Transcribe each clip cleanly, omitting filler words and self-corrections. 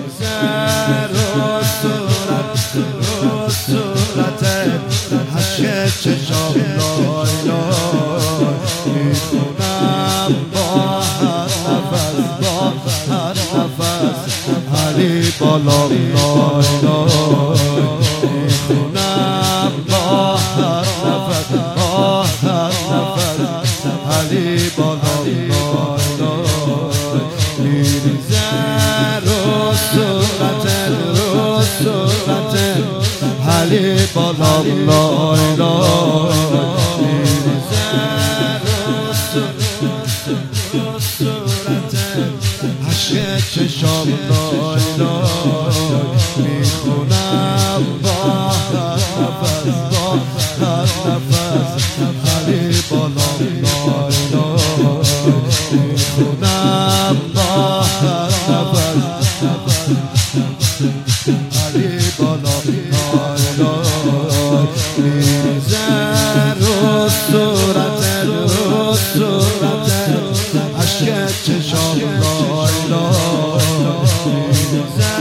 سر و صورت عشق چشام لای لای میخونم با هر نفس علی بالا لای لای میخونم با هر نفس علی بالا لای لای میریزه رو صورت علی بالا لای لای میریزه رو صورت عشق چشام لای لای میخونم با هر نفس علی بالا لای لای میخونم با هر نفس علی بالا لای لای میریزه رو صورت عشق چشام لای لای میریزه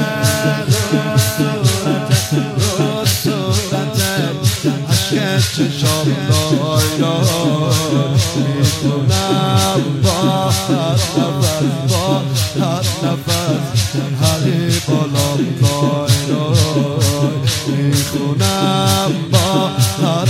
رو صورت عشق چشام لای لای میکنم با هر نفس علی بالا لای لای میخونم با هر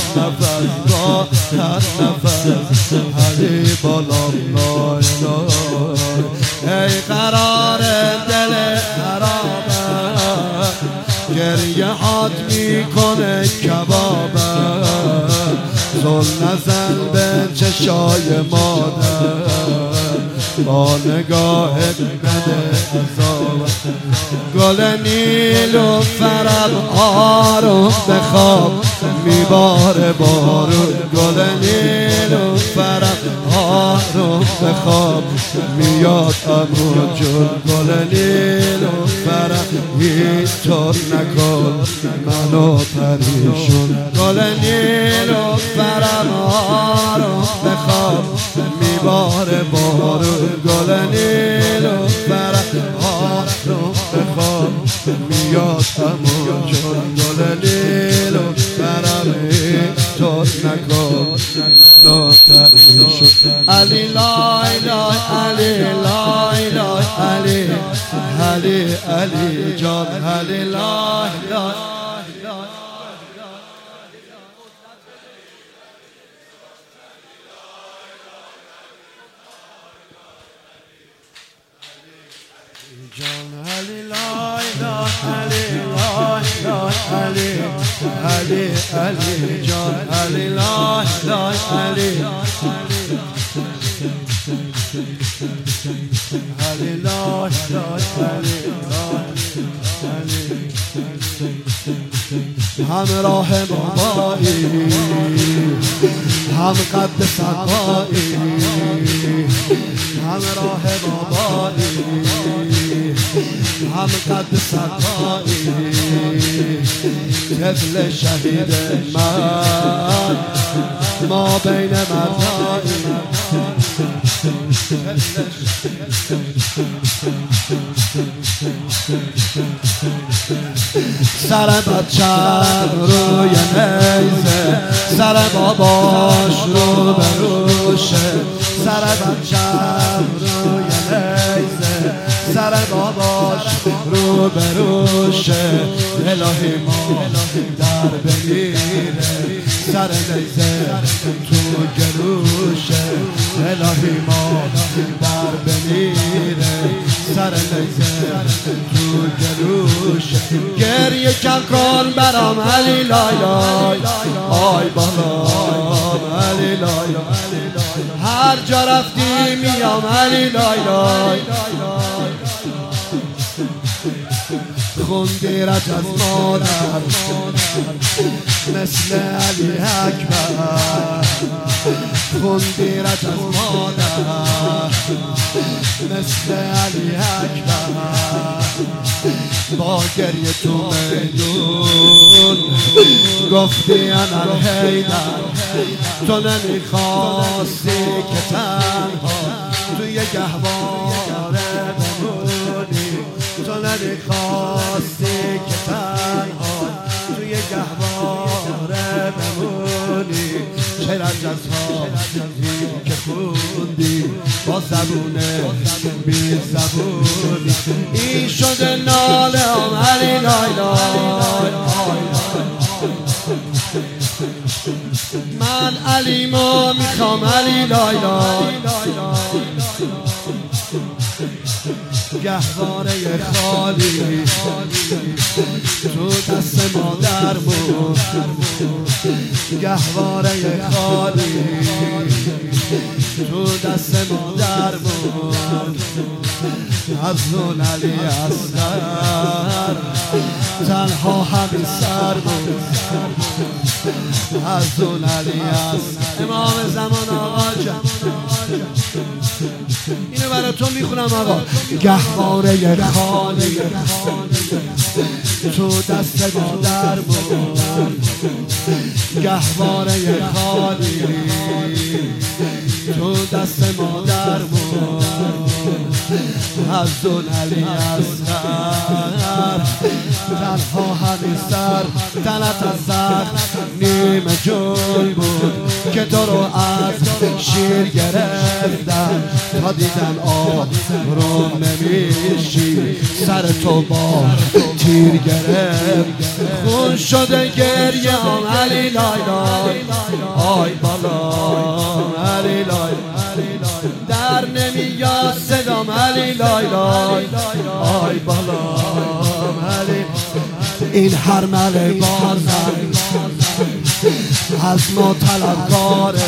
نفس علی بالا لای لای ای قرار دل خرابم گریه هات میکنه کبابم زل نزن به چشای مادر با نگاهت بده عذاب گل نیل و فرق آروم بخواب میباره بارون گل نیل و فرق آروم بخواب میاد امو جون گل نیل و فرق هیچ طور نکن منو پریشون گل نیل و فرق آروم بخواب میباره بارون گل نیل و فرق آروم بخواب میاد امو جون گل نیل و فرق طور نکن منو پریشون علی لای لای علی لای لای علی جان علی لای لای جان علی لای لای علی جان علی لای لای علی لای همراه بابایی هم قد صفایی همراه بابایی هم قد صفایی طفل شهید من ما بین مردایی سر بچم روی نیزه سر باباش رو به روشه سر بچم روی نیزه سر باباش رو به روشه الهی ما در بمیره سر نیزه تو گلوشه الهی ما در بمیره سر نیزه تو گلوشه گریه کن برام علی لای لای آی بالام علی لای لای هر جا رفتی میام علی لای لای خوندی رج از مادر مثل علی اکبر خوندی رج از مادر مثل علی اکبر با گریه تو میدون گفتی انا الحیدر تو نمیخواستی که تنها توی گهواره بمونی تو نمیخواستی که تنها توی گهواره بمونی، چرا جزایی که خوندی با زبون بی زبونی. این شده ناله هم علی لای لای، من علیمو میخوام علی لای لای. گهواره خالی تو دست مادر بود، گهواره خالی تو دست مادر بود. از اون علی اصغر تنها همین سر بود، از اون علی اصغر. امام زمان آقا جان اینو براتون میخونم آقا. گهواره خالی تو دست مادر بود، گهواره خالی تو دست مادر بود. از اون علی اصغر تنها همین سر تنت از زخم نیمه جون بود که تو رو از شیر گرفتن تا دیدن آروم نمیشی، سر تو با تیر گرفت. خون شده گریه هم علی لای لای، آی بالا علی لای، در نمیاد صدام علی لای لای، آی بالا علی. این هرمل بازم از ما طلبکاره،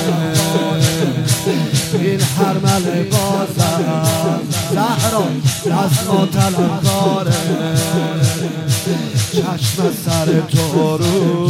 این هرمل بازم زهرا از ما طلبکاره. چشم سر تو رو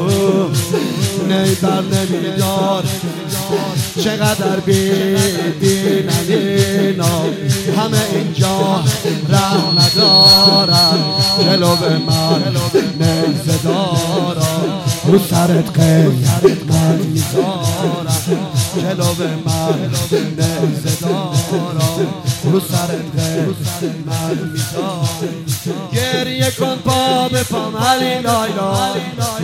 نیبر نمیدار، چقدر بیدینن اینا، همه اینجا رحم ندارن، جلو به من نیزه دارن، رو سرت قیمت میذارن، جلو به من نیزه دارن، رو سرت قیمت میذارن. گریه کن پا به پام علی لای لای،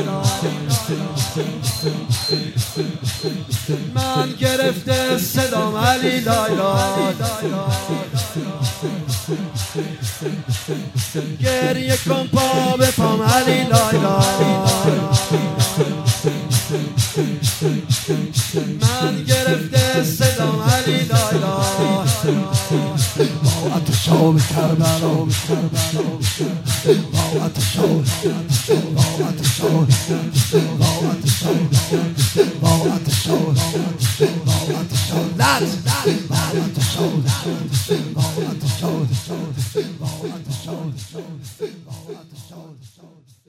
من گرفته صدام علی لای لای. گریه کن پا به پام علی لای لای، من گرفته صدام علی لای لای. با اتشاب کربلا، با اتشاب، با اتشاب، با اتشاب، با اتشاب، با اتشاب، لات با اتشاب، با اتشاب، با اتشاب، با اتشاب.